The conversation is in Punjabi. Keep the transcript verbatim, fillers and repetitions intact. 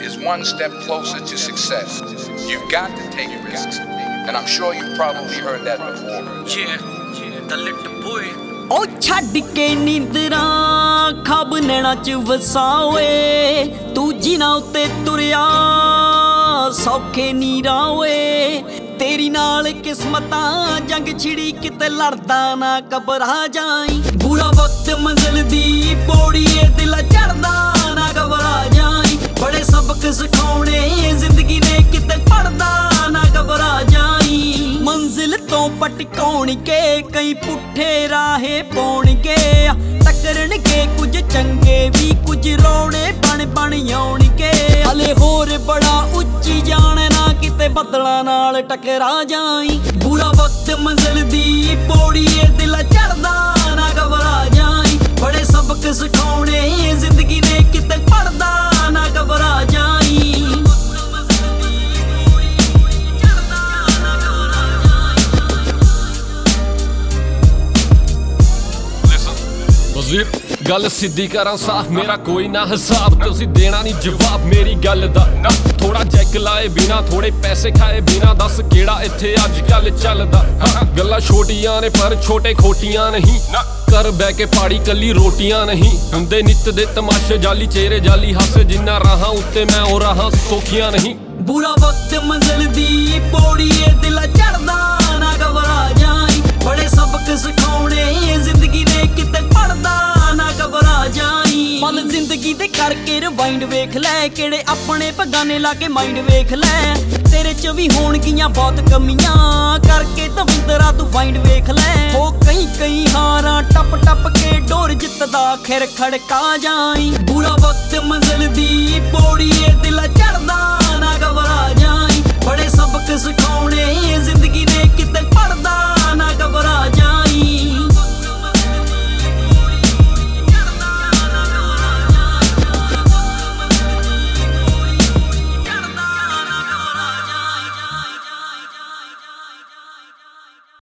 is one step closer to success. You've got to take risks. And I'm sure you've probably heard that before. Yeah, yeah, the little boy. ਉਹ ਛੱਡ ਕੇ ਨੀਂਦਰਾਂ ਖਾਬ ਨੈਣਾ ਚ ਵਸਾਵੇ ਤੂੰ ਜਿਨ੍ਹਾਂ ਉੱਤੇ ਤੁਰਿਆ ਸੌਖੇ ਨੀ ਰਾਵੇ ਤੇਰੀ ਨਾਲ ਕਿਸਮਤਾਂ ਜੰਗ ਛਿੜੀ ਕਿਤੇ ਲੜਦਾ ਨਾ ਘਬਰਾ ਜਾਈ ਬੁਰਾ ਵਕਤ ਮੰਜ਼ਿਲ ਦੀ ਪੌੜੀ ਏ ਦਿਲ ਚੜਦਾ ਨਾ ਘਬਰਾ ਜਾਈ ਬੜੇ ਸਬਕ ਸਿਖਾਉਣੇ ਜ਼ਿੰਦਗੀ ਨੇ ਕਿਤੇ ਪੜਦਾ ਨਾ ਘਬਰਾ ਜਾਈ ਮੰਜ਼ਿਲ ਤੋਂ ਪਟਕਾਉਣਗੇ ਕਈ ਪੁੱਠੇ ਰਾਹੇ ਪਾਉਣਗੇ ਟੱਕਰਨਗੇ ਕੁਝ ਚੰਗੇ ਵੀ ਕੁਝ ਰੋਣੇ ਬਣ ਬਣ ਆਉਣਗੇ ਹਲੇ ਹੋਰ ਬੜਾ ਉੱਚੀ ਜਾਣਨਾ ਕਿਤੇ ਬੱਦਲਾਂ ਨਾਲ ਟਕਰਾ ਜਾਈ ਬੁਰਾ ਵਕਤ ਮੰਜ਼ਿਲ ਦੀ ਪੌੜੀ ਏ ਦਿਲ ਚੜਦਾ ਨਾ ਘਬਰਾ ਜਾਈ ਬੜੇ ਸਬਕ ਸਿਖਾਉਣੇ ਜ਼ਿੰਦਗੀ ਨੇ ਕਿਤੇ ਪੜਦਾ ਨਾ ਘਬਰਾ ਜਾਈ ਵਜ਼ੀਰ ਗੱਲ ਸਿੱਧੀ ਕਰਾਂ ਸਾਫ਼ ਮੇਰਾ ਕੋਈ ਨਾ ਹਿਸਾਬ ਤੁਸੀਂ ਦੇਣਾ ਨਹੀਂ ਜਵਾਬ ਮੇਰੀ ਗੱਲ ਦਾ ਨਾ ਥੋੜਾ ਚੈੱਕ ਲਾਏ ਬਿਨਾ ਥੋੜੇ ਪੈਸੇ ਖਾਏ ਬਿਨਾ ਦੱਸ ਕਿਹੜਾ ਇੱਥੇ ਅੱਜ ਕੱਲ ਚੱਲਦਾ ਗੱਲਾਂ ਛੋਟੀਆਂ ਨੇ ਪਰ ਛੋਟੇ ਖੋਟੀਆਂ ਨਹੀਂ ਕਰ ਬਹਿ ਕੇ ਪਾੜੀ ਕੱਲੀ ਰੋਟੀਆਂ ਨਹੀਂ ਹੁੰਦੇ ਨਿੱਤ ਦੇ ਤਮਾਸ਼ੇ ਜਾਲੀ ਚਿਹਰੇ ਜਾਲੀ ਹਾਸੇ ਜਿੰਨਾ ਰਾਹਾਂ ਉੱਤੇ ਮੈਂ ਉਹ ਰਾਹਾਂ ਸੌਖੀਆਂ ਨਹੀਂ ਬੁਰਾ ਵਕਤ ਮੰਜ਼ਿਲ ਦੀ ਪੌੜੀ ਏ ਦਿਲ ਚੜਦਾ ਨਾ ਘਬਰਾ ਜਾਈ ਬੜੇ ਸਬਕ ਸਿਖਾਉਣੇ ਜ਼ਿੰਦਗੀ ਨੇ ਕਿਤੇ ਪੜਦਾ ਨਾ ਘਬਰਾ ਜਾਈ ਪਲ ਜ਼ਿੰਦਗੀ ਦੇ ਕਰਕੇ ਰਿਵਾਈਂਡ ਵੇਖ ਲੈ ਕਿਹੜੇ ਆਪਣੇ ਬਗਾਨੇ ਲਾ ਕੇ ਮਾਈਂਡ ਵੇਖ ਲੈ ਤੇਰੇ ਚ ਵੀ ਹੋਣਗੀਆਂ ਬਹੁਤ ਕਮੀਆਂ ਕਰਕੇ ਦਵਿੰਦਰਾ ਤੂੰ ਵਾਈਂਡ ਵੇਖ ਲੈ ਹੋ ਕਈ ਕਈ ਹਾਰਾਂ ਟੱਪ ਟੱਪ ਕੇ ਡੋਰ ਜਿੱਤਦਾ ਖਿਰ ਖੜਕਾ ਜਾਈ ਬੁਰਾ ਵਕਤ ਮੰਜ਼ਿਲ ਦੀ ਪੌੜੀ